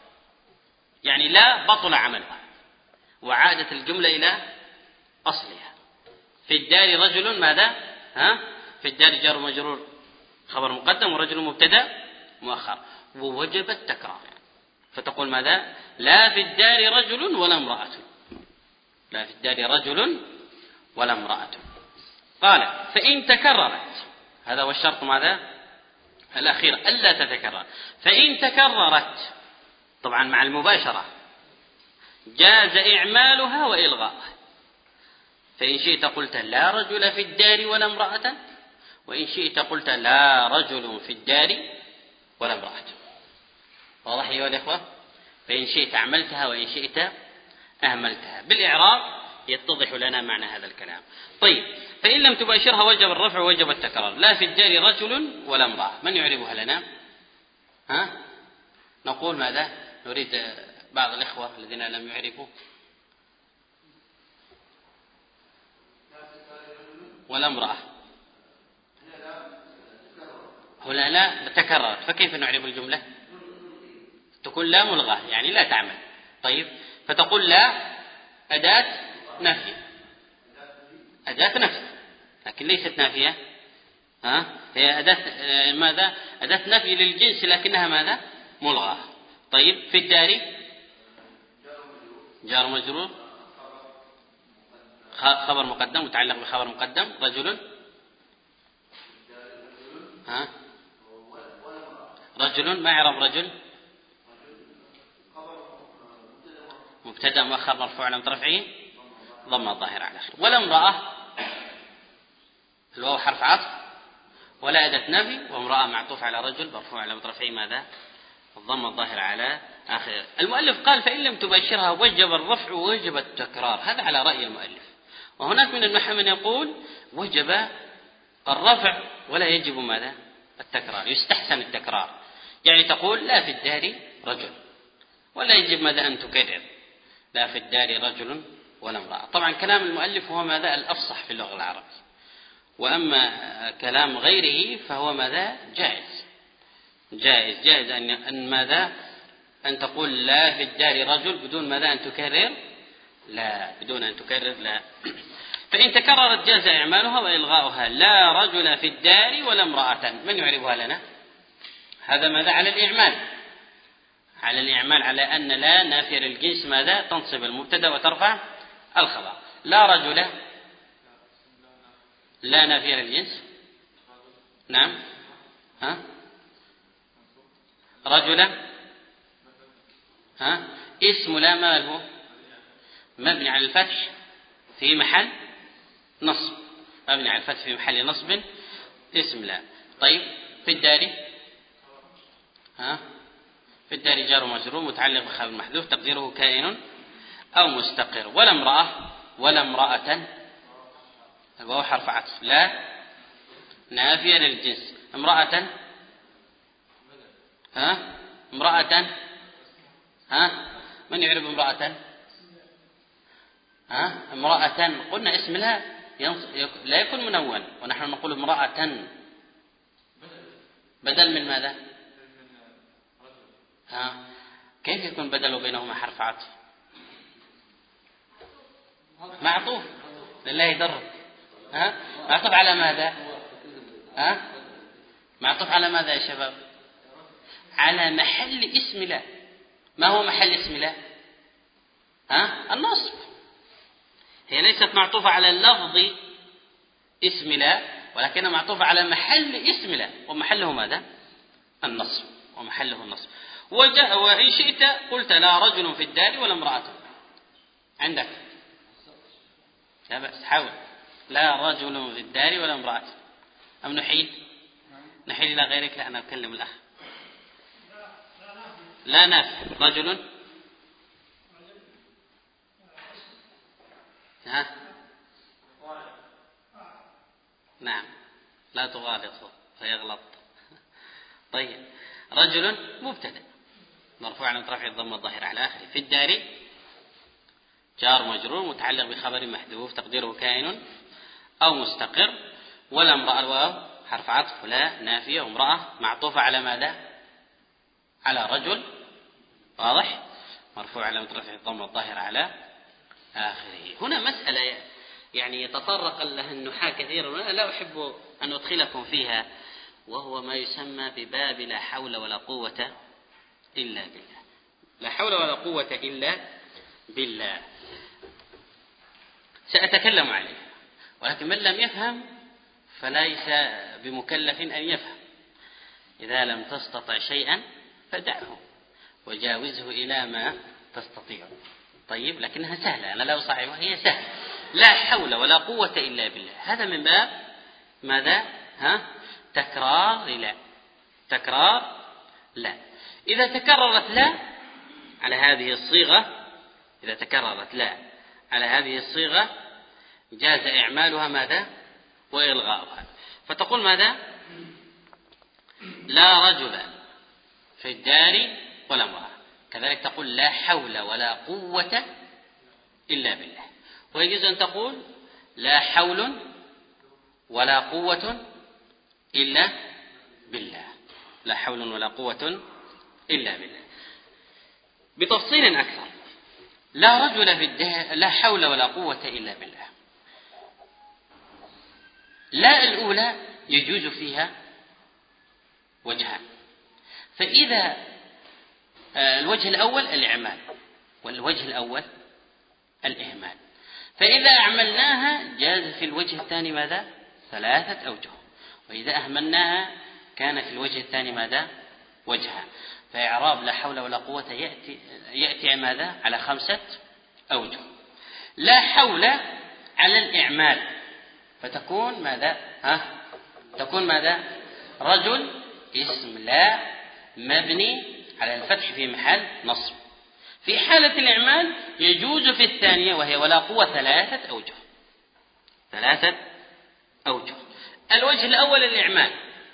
يعني لا بطل عملها وعادت الجملة إلى أصلها. في الدار رجل ماذا؟ ها؟ في الدار جار مجرور خبر مقدم ورجل مبتدأ مؤخر، ووجب التكرار. فتقول ماذا؟ لا في الدار رجل ولا امرأة. لا في الدار رجل ولا امرأة. قال فإن تكررت، هذا هو الشرط ماذا؟ الأخير ألا تتكرر. فإن تكررت طبعا مع المباشرة جاز إعمالها وإلغاءها. فإن شئت قلت لا رجل في الدار ولا امرأة، وإن شئت قلت لا رجل في الدار ولا امرأة. واضح أيها الإخوة؟ فإن شئت عملتها وإن شئت أهملتها. بالإعراب يتضح لنا معنى هذا الكلام. طيب فإن لم تباشرها وجب الرفع ووجب التكرار. لا في الدار رجل ولا امرأة. من يعربها لنا؟ ها؟ نقول ماذا؟ نريد بعض الإخوة الذين لم يعرفوا. ولا امرأة. هنا لا تكررت، فكيف نعرف الجملة؟ تقول لا ملغاة يعني لا تعمل. طيب فتقول لا أداة نفي، أداة نفي لكن ليست نافية. ها هي أداة ماذا؟ أداة نفي للجنس لكنها ماذا؟ ملغاة. طيب في الدار جار مجرور، خبر مقدم متعلق بخبر مقدم. رجل، ها رجل ما يعرف رجل مبتدأ مؤخر مرفوع علامة رفعه ضمة ظاهرة على آخره. ولا امرأة الواو حرف عطف ولا أداة نفي، وامرأة معطوف على رجل مرفوع علامة رفعه ماذا؟ الضمة الظاهرة على آخره. المؤلف قال فإن لم تبشرها وجب الرفع ووجب التكرار، هذا على رأي المؤلف. وهناك من النحو من يقول وجب الرفع ولا يجب ماذا؟ التكرار، يستحسن التكرار. يعني تقول لا في الدار رجل ولا يجب ماذا؟ أن تكرر لا في الدار رجل ولا امرأة. طبعا كلام المؤلف هو ماذا؟ الأفصح في اللغة العربية، وأما كلام غيره فهو ماذا؟ جائز جائز جائز أن أن ماذا؟ أن تقول لا في الدار رجل بدون ماذا؟ أن تكرر لا، بدون أن تكرر لا. فإن تكررت جاز إعمالها وإلغاؤها. لا رجل في الدار ولا امرأة، من يعرفها لنا؟ هذا ماذا؟ على الإعمال، على الإعمال على أن لا نافية للجنس ماذا؟ تنصب المبتدأ وترفع الخبر. لا رجل لا نافية للجنس، نعم. ها رجل ها اسم لا ما هو؟ مبني على الفتح في محل نصب، مبني على الفتح في محل نصب اسم لا. طيب في الدار ها في الدار جار ومجرور متعلق بخبر محذوف تقديره كائن أو مستقر. ولا امرأة ولا امرأة وهو حرف عطف لا نافية للجنس. امرأة ها امرأة ها من يعرف امرأة؟ ها امرأة قلنا اسم لا لا يكون منون، ونحن نقول امرأة بدل من ماذا؟ ها كيف يكون بدل وبينهما حرف عطف؟ معطوف لله يضر. ها معطوف على ماذا؟ ها معطوف على ماذا يا شباب؟ على محل اسم لا. ما هو محل اسم لا؟ ها النصب. هي ليست معطوفة على اللفظ اسم لا، ولكنها معطوفة على محل اسم لا، ومحله ماذا؟ النصب، ومحله النصب. وجاء وإن شئت قلت لا رجل في الدار ولا امرأة. عندك لا بأس حاول. لا رجل في الدار ولا امرأة. أم نحيل نحيل إلى غيرك؟ لا أنا أكلم الأخ. لا نافي. رجل ها نعم لا تغالط فيغلط. طيب رجل مبتدأ مرفوع على رفع الضمة الظاهرة على آخره. في الدار جار مجرور متعلق بخبر محذوف تقديره كائن أو مستقر. ولا امرأة الواو حرف عطف لا نافية، وامرأة معطوفة على ماذا؟ على رجل واضح مرفوع على رفع الضمة الظاهرة على آخره. هنا مسألة يعني يتطرق لها النحاة كثيرا وأنا لا أحب أن أدخلكم فيها، وهو ما يسمى بباب لا حول ولا قوة إلا بالله. لا حول ولا قوة إلا بالله سأتكلم عليه، ولكن من لم يفهم فليس بمكلف أن يفهم. إذا لم تستطع شيئا فدعه وجاوزه إلى ما تستطيع. طيب لكنها سهلة، أنا لا أصعبها، هي سهلة. لا حول ولا قوة إلا بالله، هذا من باب ماذا؟ ها تكرار لا تكرار لا. إذا تكررت لا على هذه الصيغة إذا تكررت لا على هذه الصيغة جاز إعمالها ماذا؟ وإلغاؤها. فتقول ماذا؟ لا رجل في الدار ولا امرأة. كذلك تقول لا حول ولا قوة إلا بالله. ويجوز أن تقول لا حول ولا قوة إلا بالله. لا حول ولا قوة إلا بالله. بتفصيل أكثر، لا رجل في الدهر، لا حول ولا قوة إلا بالله. لا الأولى يجوز فيها وجهان، فإذا الوجه الأول الإعمال، والوجه الأول الإهمال، فإذا أعملناها جاز في الوجه الثاني ماذا؟ ثلاثة أوجه، وإذا أهملناها كان في الوجه الثاني ماذا؟ وجهان. فإعراب لا حول ولا قوة يأتي, يأتي ماذا؟ على خمسة أوجه. لا حول على الإعمال فتكون ماذا؟ ها؟ تكون ماذا؟ رجل اسم لا مبني على الفتح في محل نصب. في حالة الإعمال يجوز في الثانية وهي ولا قوة ثلاثة أوجه. ثلاثة أوجه. الوجه الأول الإعمال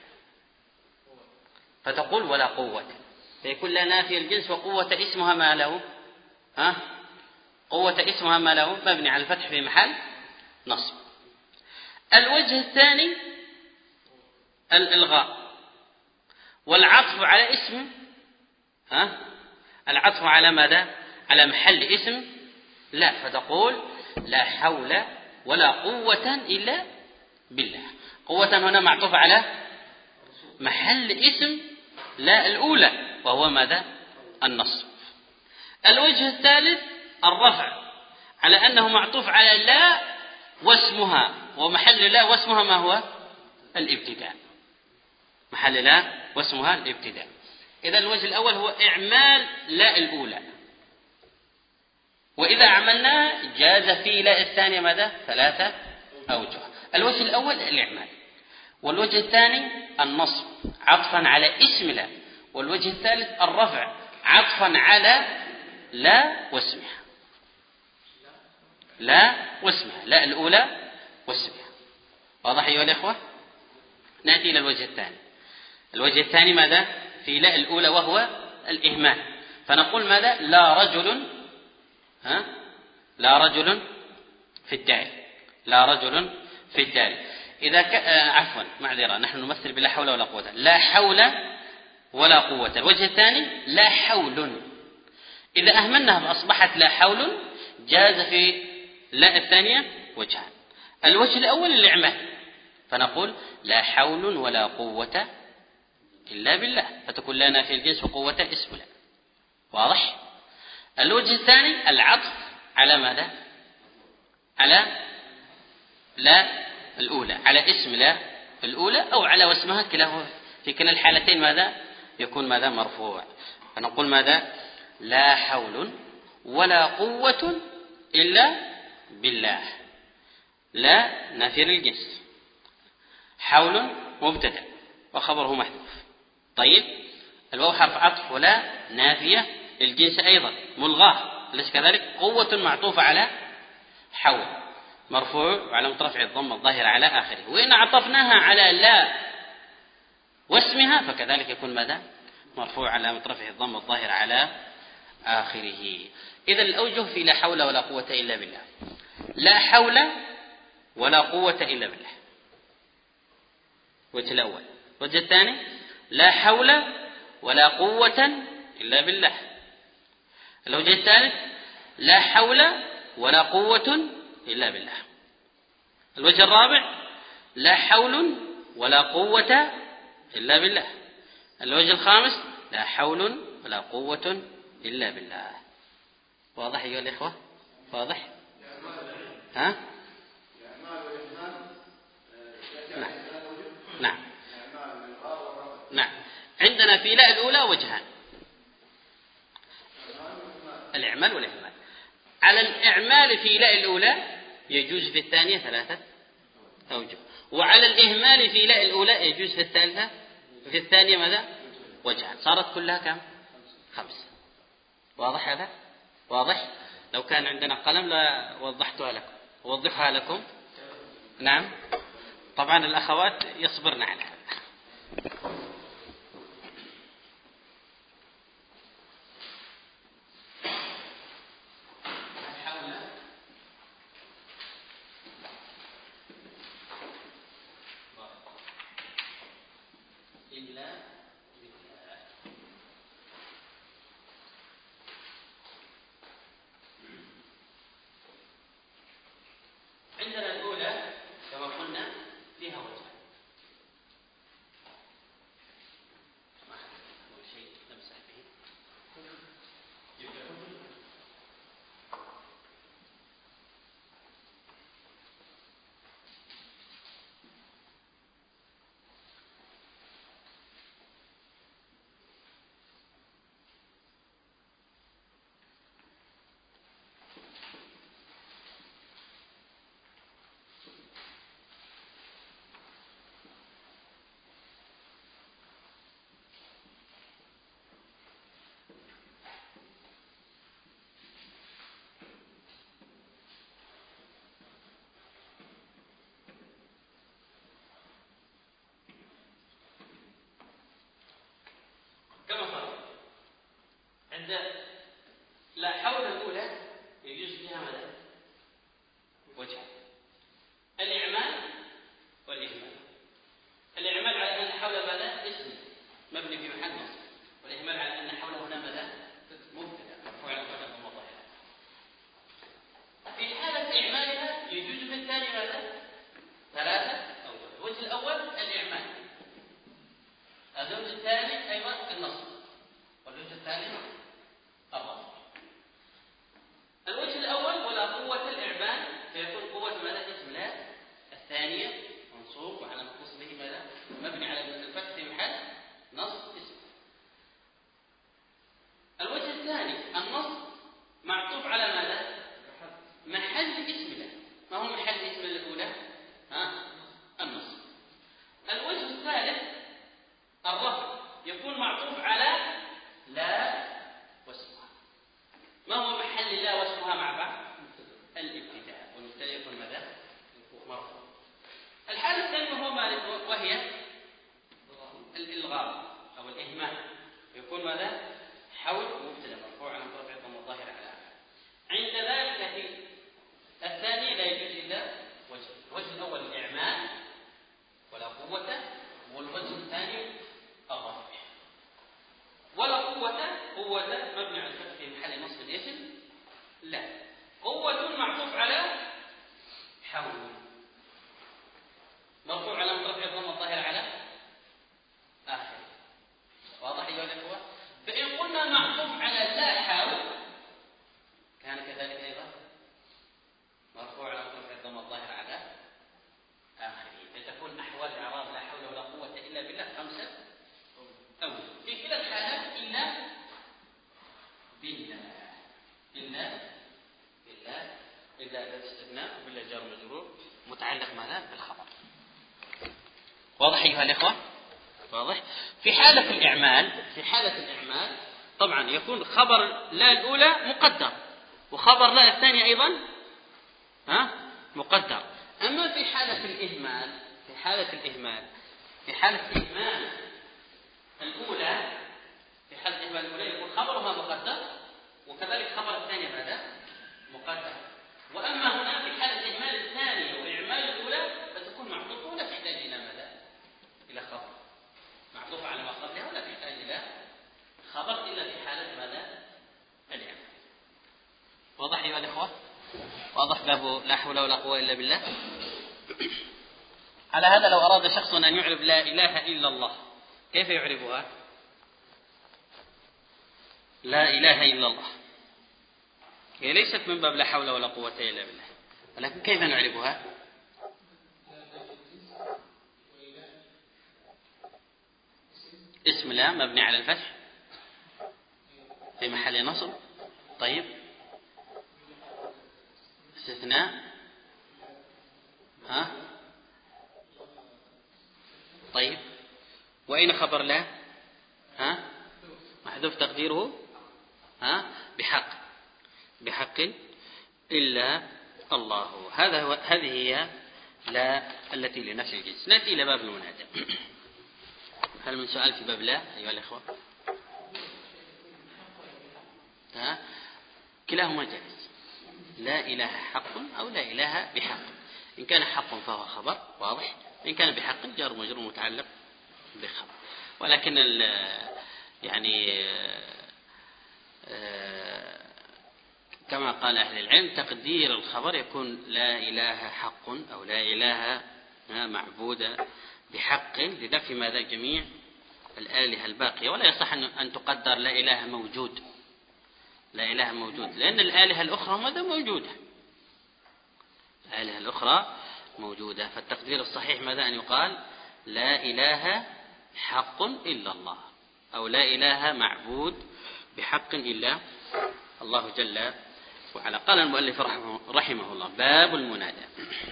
فتقول ولا قوة، فيكون لا نافي الجنس، وقوة اسمها ما له؟ ها؟ قوة اسمها ما له مبني على الفتح في محل نصب. الوجه الثاني الإلغاء والعطف على اسم، ها؟ العطف على ماذا؟ على محل اسم لا، فتقول لا حول ولا قوة إلا بالله. قوة هنا معطوف على محل اسم لا الأولى وهو ماذا؟ النصب. الوجه الثالث الرفع على أنه معطوف على لا واسمها، ومحل لا واسمها ما هو؟ الابتداء. محل لا واسمها الابتداء. إذا الوجه الأول هو إعمال لا الأولى، وإذا عملناه جاز في لا الثانية ماذا؟ ثلاثة أوجه. الوجه الأول الإعمال، والوجه الثاني النصب عطفا على اسم لا، والوجه الثالث الرفع عطفا على لا واسمها. لا واسمها، لا الأولى واسمها. واضح أيها الإخوة؟ نأتي إلى الوجه الثاني. الوجه الثاني ماذا؟ في لا الأولى وهو الإهمال، فنقول ماذا؟ لا رجل، ها؟ لا رجل في الدار. لا رجل في الدار. إذا ك... آه عفوا معذرة، نحن نمثل بلا حول ولا قوة. لا حول ولا قوة. الوجه الثاني لا حول، إذا أهملناها فأصبحت لا حول، جاز في لا الثانية وجهان. الوجه الأول الإعمال، فنقول لا حول ولا قوة إلا بالله، فتكون لا نافي الجنس وقوة اسم لا. واضح؟ الوجه الثاني العطف على ماذا؟ على لا الأولى، على اسم لا الأولى أو على واسمها، كلاه في كلا الحالتين ماذا؟ يكون ماذا؟ مرفوع. فنقول ماذا؟ لا حول ولا قوة إلا بالله. لا نافي الجنس، حول مبتدأ وخبره محذوف. طيب، الواو حرف عطف ولا نافية الجنس أيضا ملغاه، أليس كذلك؟ قوة معطوفة على حول مرفوع وعلامة رفع الضمة الظاهرة على آخره. وإن عطفناها على لا واسمها فكذلك يكون ماذا؟ مرفوع علامة رفع الضمة الظاهرة على آخره. إذا الأوجه في لا حول ولا قوة إلا بالله. لا حول ولا قوة إلا بالله، الوجه الأول. الوجه الثاني لا حول ولا قوة إلا بالله. الوجه الثالث لا حول ولا قوة إلا بالله. الوجه الرابع لا حول ولا قوة إلا بالله. الوجه الخامس لا حول ولا قوة إلا بالله. واضح أيها الإخوة؟ واضح؟ ها؟ نعم. نعم. نعم. عندنا في لا الأولى وجهان، الإعمال والإهمال. على الإعمال في لا الأولى يجوز في الثانية ثلاثة أوجه، وعلى الإهمال في لا الأولى يجوز في الثالثة في الثانية ماذا؟ وجهان. صارت كلها كم؟ خمس. واضح هذا؟ واضح؟ لو كان عندنا قلم لوضحتها لكم، ووضحها لكم. نعم. طبعا الأخوات يصبرن على هذا. كما فرض عند لا حول الأولى يجوز فيها ماذا؟ وجهان: الإعمال والإهمال. الإعمال على أن حول ماذا؟ اسم مبني في محل نصب، والإهمال على أن حول هنا ماذا؟ مبتدأ مرفوع على الفتحة المظاهرة. في حالة إعمالها يجوز في الثاني ماذا؟ ثلاثة أوجه. الوجه الأول الإعمال، الوجه الثاني أيضا النصب، والوجه الثالث الرفع. الوجه الأول ولا قوة الإعمال فيكون قوة ماذا؟ اسم لا. الثانية منصوب وعلى نصبه ماذا؟ مبني على الفتح في محل نصب اسم. الوجه الثاني النصب معطوف على ماذا؟ محل اسم لا. ما هو محل اسم الأولى؟ ها؟ النصب. الوجه الثالث الرفع يكون معطوف على لا واسمها. ما هو محل لا واسمها مع بعض؟ الابتداء، والمبتدأ يكون ماذا؟ مرفوع. الحالة الثانية هو ماذا؟ وهي الإلغاء أو الإهمال، يكون ماذا؟ حول مبتدأ مرفوع على رفع الضمة الظاهرة على آخره. عند ذلك في الثاني لا يجوز إلا وجه. الوجه الأول الإعمال ولا قوة، والوجه الثاني الرفع. ولا قوة، قوة مبني على الفتح في محل نصب الاسم لا. قوة معطوف على حول مرفوع على رفع الضمة الظاهرة على آخره. واضح أيها الأخوة؟ فإن قلنا معطوف على لا حول كان كذلك أيضا مرفوع على رفع الضمة الظاهرة على آخره. فتكون أحوال إعراب لا حول ولا قوة إلا بالله خمسة أوجه في كلا الحالات إلا بالله. إلا بالله إلا لا استثناء وبالله جار مجرور متعلق ماذا؟ بالخبر. واضح أيها الإخوة؟ واضح؟ في حالة الإعمال في حالة الإعمال طبعا يكون خبر لا الأولى مقدر، وخبر لا الثانية أيضا ها مقدر. أما في حالة الإهمال في حالة الإهمال في حالة الإهمال الأولى في حالة الإهمال الأولى يكون خبرها مقدر، وكذلك خبر الثانية ماذا؟ مقدر. وأما هنا في حالة الإهمال الثانية وإعمال الأولى فتكون معطوفة ولا تحتاج إلى ماذا؟ إلى خبر، معطوفة على ما قبلها ولا تحتاج إلى خبر إلا في حالة ماذا؟ الإعمال. واضح أيها الإخوة؟ واضح باب لا حول ولا قوة إلا بالله. على هذا لو أراد شخص أن يعرب لا إله إلا الله كيف يعربها؟ لا إله إلا الله هي ليست من باب لا حول ولا قوة إلا بالله، ولكن كيف نعربها؟ اسم لا مبني على الفتح في محل نصب. طيب استثناء ها طيب وأين خبر لا؟ ها محذوف تقديره ها بحق بحق إلا الله. هذا هو هذه هي لا التي لنفس الجنس. نأتي إلى باب المنادى. هل من سؤال في باب لا أيها الأخوة؟ ها كلاهما جائز. لا إله حق أو لا إله بحق. إن كان حق فهو خبر واضح، إن كان بحق جار مجرور متعلق بخبر. ولكن يعني كما قال أهل العلم تقدير الخبر يكون لا إله حق أو لا إله معبود بحق لنفي ماذا؟ جميع الآلهة الباقية. ولا يصح أن تقدر لا إله موجود لا إله موجود لأن الآلهة الأخرى ماذا؟ موجودة. الآلهة الأخرى موجودة. فالتقدير الصحيح ماذا؟ أن يقال لا إله حق إلا الله أو لا إله معبود بحق إلا الله جل وعلا. قال المؤلف رحمه الله باب المنادى.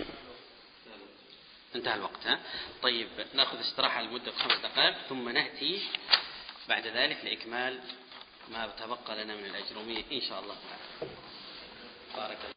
انتهى الوقت. ها؟ طيب نأخذ استراحة لمدة خمس دقائق ثم نأتي بعد ذلك لإكمال ما تبقى لنا من الأجرومية إن شاء الله تعالى. بارك الله.